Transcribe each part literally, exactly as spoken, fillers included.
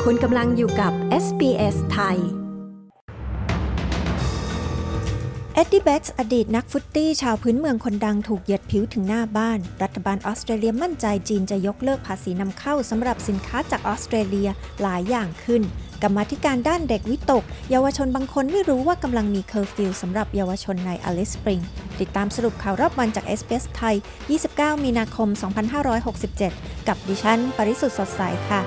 คุณกำลังอยู่กับ เอส บี เอส ไทยเอ็ดดี้ เบตส์ อดีตนักฟุตตี้ชาวพื้นเมืองคนดังถูกเหยียดผิวถึงหน้าบ้านรัฐบาลออสเตรเลียมั่นใจจีนจะยกเลิกภาษีนำเข้าสำหรับสินค้าจากออสเตรเลียหลายอย่างขึ้นกรรมาธิการด้านเด็กวิตกเยาวชนบางคนไม่รู้ว่ากำลังมีเคอร์ฟิวสำหรับเยาวชนในอลิสสปริงติดตามสรุปข่าวรอบวันจาก เอส บี เอส ไทย ยี่สิบเก้า มีนาคม สองพันห้าร้อยหกสิบเจ็ด กับดิฉันปริสุทธิ์สดใสค่ะ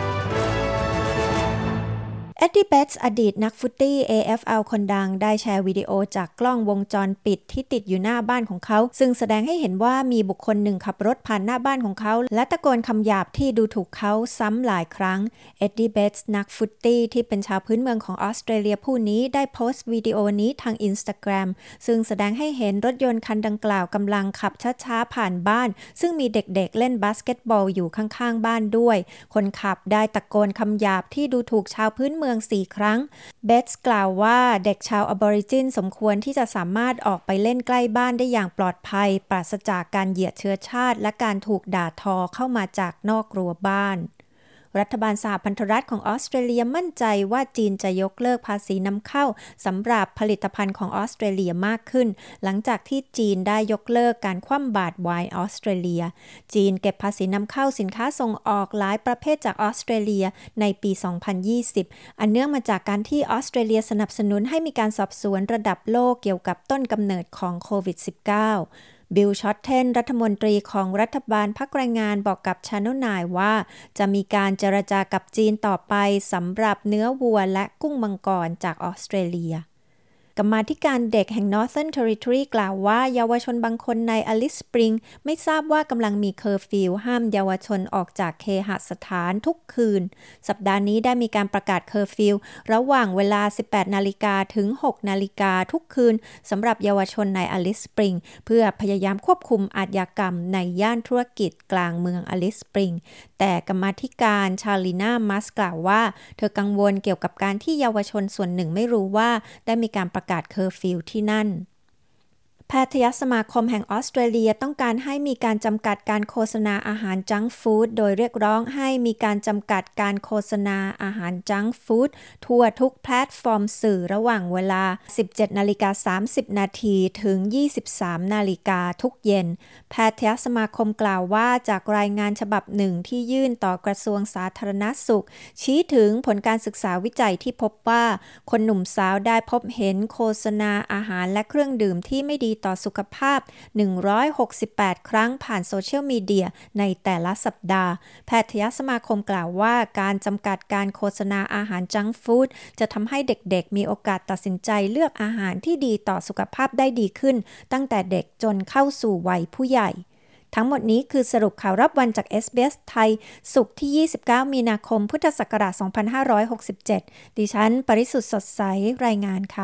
เอ็ดดี้ เบตส์ อดีตนักฟุตตี้ เอ เอฟ แอล คนดังได้แชร์วิดีโอจากกล้องวงจรปิดที่ติดอยู่หน้าบ้านของเขาซึ่งแสดงให้เห็นว่ามีบุคคลหนึ่งขับรถผ่านหน้าบ้านของเขาและตะโกนคำหยาบที่ดูถูกเขาซ้ำหลายครั้งเอ็ดดี้ เบตส์ นักฟุตตี้ที่เป็นชาวพื้นเมืองของออสเตรเลียผู้นี้ได้โพสต์วิดีโอนี้ทาง Instagram ซึ่งแสดงให้เห็นรถยนต์คันดังกล่าวกำลังขับช้าๆผ่านบ้านซึ่งมีเด็กๆเล่นบาสเกตบอลอยู่ข้างๆบ้านด้วยคนขับได้ตะโกนคำหยาบที่ดูถูกชาวพื้นเมืองสี่ครั้งเบตส์กล่าวว่าเด็กชาวอบอริจินสมควรที่จะสามารถออกไปเล่นใกล้บ้านได้อย่างปลอดภัยปราศจากการเหยียดเชื้อชาติและการถูกด่าทอเข้ามาจากนอกรั้วบ้านรัฐบาลสหพันธรัฐของออสเตรเลียมั่นใจว่าจีนจะยกเลิกภาษีนำเข้าสำหรับผลิตภัณฑ์ของออสเตรเลียมากขึ้นหลังจากที่จีนได้ยกเลิกการคว่ำบาตรไวน์ออสเตรเลียจีนเก็บภาษีนำเข้าสินค้าส่งออกหลายประเภทจากออสเตรเลียในปี สองพันยี่สิบ อันเนื่องมาจากการที่ออสเตรเลียสนับสนุนให้มีการสอบสวนระดับโลกเกี่ยวกับต้นกำเนิดของโควิด สิบเก้าบิล ช็อตเทนรัฐมนตรีของรัฐบาลพรรคแรงงานบอกกับ Channel ไนน์ ว่าจะมีการเจรจากับจีนต่อไปสำหรับเนื้อวัวและกุ้งมังกรจากออสเตรเลียกรรมาธิการเด็กแห่ง Northern Territory กล่าวว่าเยาวชนบางคนในอลิสสปริงไม่ทราบว่ากำลังมีเคอร์ฟิวห้ามเยาวชนออกจากเคหสถานทุกคืนสัปดาห์นี้ได้มีการประกาศเคอร์ฟิวระหว่างเวลา สิบแปดนาฬิกา ถึง หกนาฬิกาทุกคืนสำหรับเยาวชนในอลิสสปริงเพื่อพยายามควบคุมอาชญากรรมในย่านธุรกิจกลางเมืองอลิสสปริงแต่กรรมาธิการชาลีนามัสกล่าวว่าเธอกังวลเกี่ยวกับการที่เยาวชนส่วนหนึ่งไม่รู้ว่าได้มีการประกาศเคอร์ฟิวที่นั่นแพทยสมาคมแห่งออสเตรเลียต้องการให้มีการจำกัดการโฆษณาอาหารจังก์ฟู้ดโดยเรียกร้องให้มีการจำกัดการโฆษณาอาหารจังก์ฟู้ดทั่วทุกแพลตฟอร์มสื่อระหว่างเวลา สิบเจ็ดนาฬิกาสามสิบนาที ถึง ยี่สิบสามนาฬิกาทุกเย็นแพทยสมาคมกล่าวว่าจากรายงานฉบับหนึ่งที่ยื่นต่อกระทรวงสาธารณสุขชี้ถึงผลการศึกษาวิจัยที่พบว่าคนหนุ่มสาวได้พบเห็นโฆษณาอาหารและเครื่องดื่มที่ไม่ดีต่อสุขภาพหนึ่งร้อยหกสิบแปดครั้งผ่านโซเชียลมีเดียในแต่ละสัปดาห์แพทยสมาคมกล่าวว่าการจำกัดการโฆษณาอาหารจังก์ฟู้ดจะทำให้เด็กๆมีโอกาสตัดสินใจเลือกอาหารที่ดีต่อสุขภาพได้ดีขึ้นตั้งแต่เด็กจนเข้าสู่วัยผู้ใหญ่ทั้งหมดนี้คือสรุปข่าวรอบวันจาก เอส บี เอส ไทยศุกร์ที่ยี่สิบเก้ามีนาคมพุทธศักราชสองพันห้าร้อยหกสิบเจ็ดดิฉันปริสุทธิ์สดใสรายงานค่ะ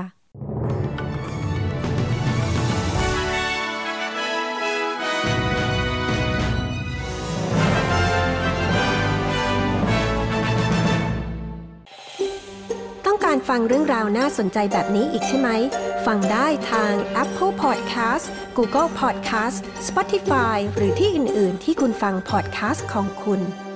ต้องการฟังเรื่องราวน่าสนใจแบบนี้อีกใช่ไหมฟังได้ทาง Apple Podcast Google Podcast Spotify หรือที่อื่นๆที่คุณฟัง podcast ของคุณ